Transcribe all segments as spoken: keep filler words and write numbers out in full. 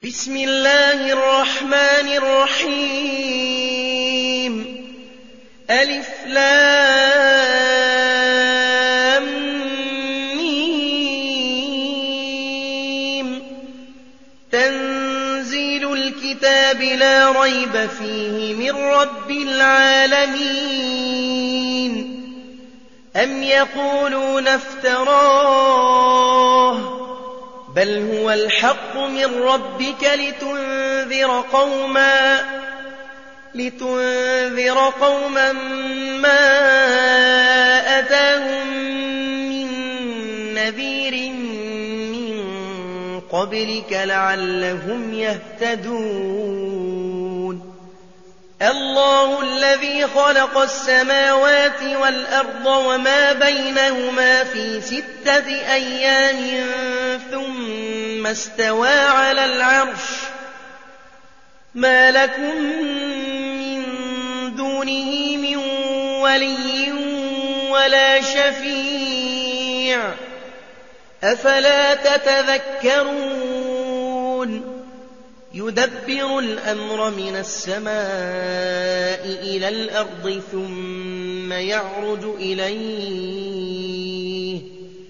بسم الله الرحمن الرحيم ألف لام ميم تنزيل الكتاب لا ريب فيه من رب العالمين أم يقولون افتراه بل هو الحق من ربك لتنذر قوما لتنذر قوما ما أتاهم من نذير من قبلك لعلهم يهتدون الله الذي خلق السماوات والأرض وما بينهما في ستة أيام ثم استوى على العرش ما لكم من دونه من ولي ولا شفيع أفلا تتذكرون يدبر الأمر من السماء إلى الأرض ثم يعرج إليه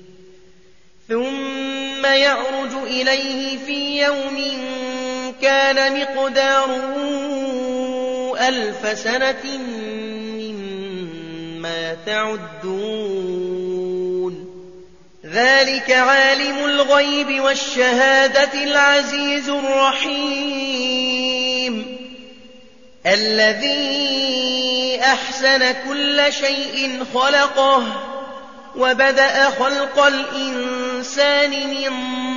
ثم يعرج إليه في يوم كان مقداره ألف سنة مما تعدون ذلك عالم الغيب والشهادة العزيز الرحيم الذي أحسن كل شيء خلقه وبدأ خلق الإنسان من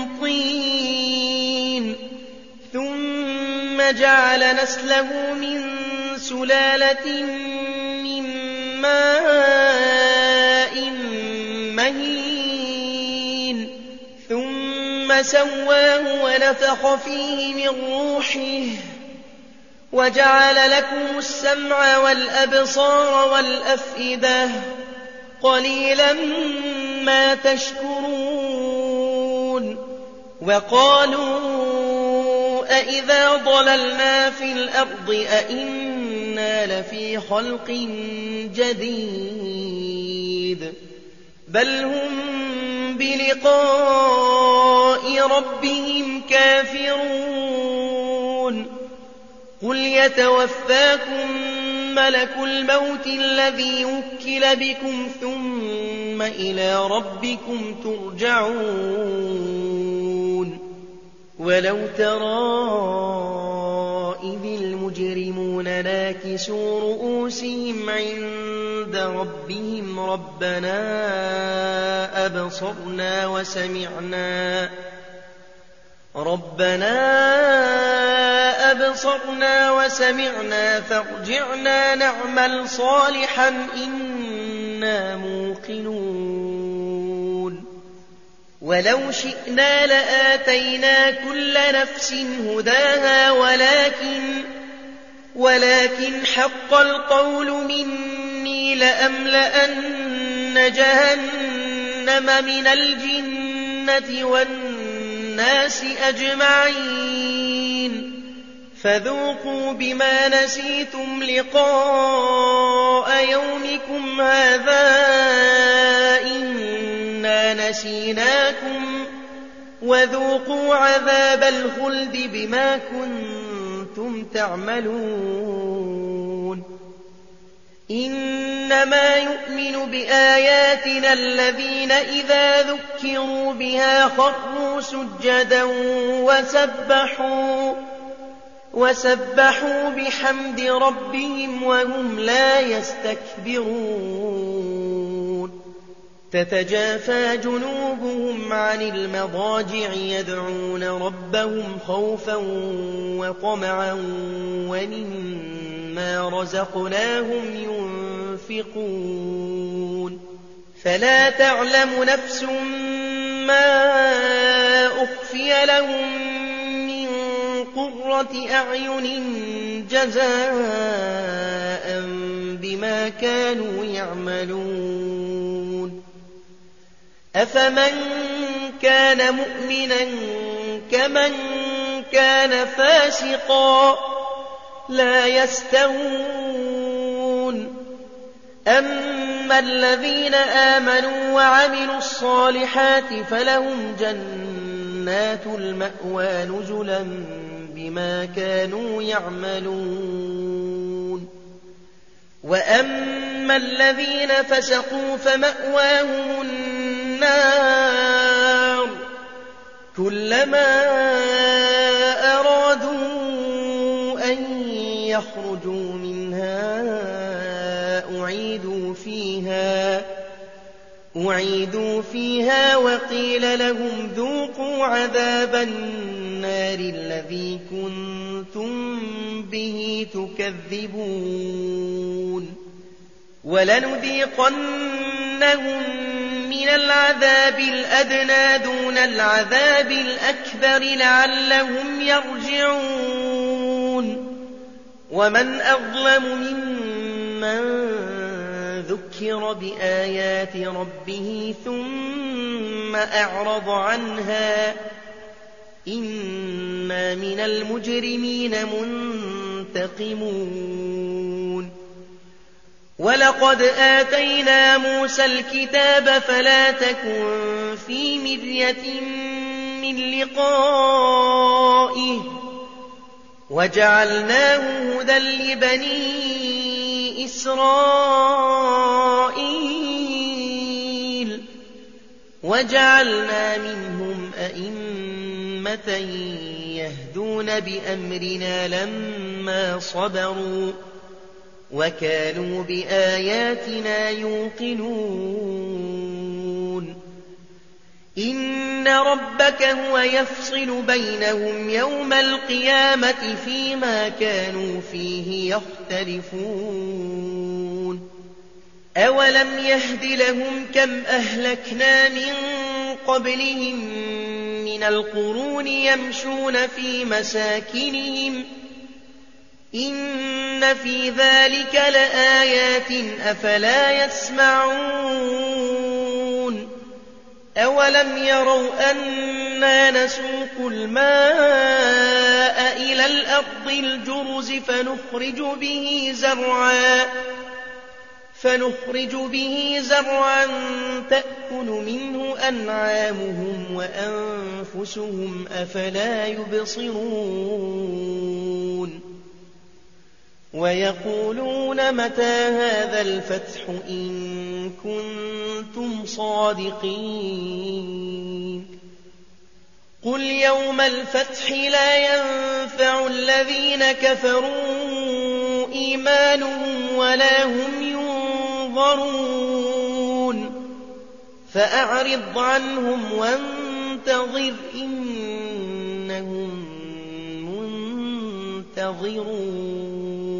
طين ثم جعل نسله من سلالة من ماء مهين ثم سواه ونفخ فيه من روحه وجعل لكم السمع والأبصار والأفئدة قليلا ما تشكرون وقالوا أإذا ضللنا في الأرض أإنا لفي خلق جديد بل هم بلقاء ربهم كافرون قل يتوفاكم ملك الموت الذي وكل بكم ثم إلى ربكم ترجعون ولو ترى إذ المجرمون ناكسوا رؤوسهم عند ربهم ربنا أبصرنا وسمعنا ربنا أبصرنا وسمعنا فارجعنا نعمل صالحا إنا موقنون ولو شئنا لآتينا كل نفس هداها ولكن ولكن حق القول مني لأملأن جهنم من الجنة والناس أجمعين فذوقوا بما نسيتم لقاء يومكم هذا إنا نسيناكم وذوقوا عذاب الخلد بما كنتم تعملون إنما يؤمن بآياتنا الذين إذا ذكروا بها خروا سجدا وسبحوا وسبحوا بحمد ربهم وهم لا يستكبرون تتجافى جنوبهم عن المضاجع يدعون ربهم خوفا وطمعا ومما رزقناهم ينفقون فلا تعلم نفس ما أخفي لهم قرة أعين جزاء بما كانوا يعملون أفمن كان مؤمنا كمن كان فاسقا لا يستوون أما الذين آمنوا وعملوا الصالحات فلهم جنات المأوى نزلا بما كانوا يعملون وأما الذين فسقوا فمأواهم النار كلما أرادوا أن يخرجوا منها أعيدوا فيها أعيدوا فيها وقيل لهم ذوقوا عذاب النار الذي كنتم به تكذبون ولنذيقنهم من العذاب الأدنى دون العذاب الأكبر لعلهم يرجعون ومن أظلم ممن ذكر بآيات ربه ثم أعرض عنها إنا من المجرمين منتقمون ولقد آتينا موسى الكتاب فلا تكن في مرية من لقائه وجعلناه هدى لبني إسرائيل وجعلنا منهم أئمة يهدون بأمرنا لما صبروا وكانوا بآياتنا يوقنون إن ربك هو يفصل بينهم يوم القيامة فيما كانوا فيه يختلفون أولم يهد لهم كم أهلكنا من قبلهم من القرون يمشون في مساكنهم إن في ذلك لآيات أفلا يسمعون أولم يروا أنا نسوق الماء إلى الأرض الجرز فنخرج به زرعا فنخرج به زرعا تأكل منه أنعامهم وأنفسهم أفلا يبصرون ويقولون متى هذا الفتح إن كنتم صادقين قل يوم الفتح لا ينفع الذين كفروا إيمانهم ولا هم ينظرون فأعرض عنهم وانتظر إنهم منتظرون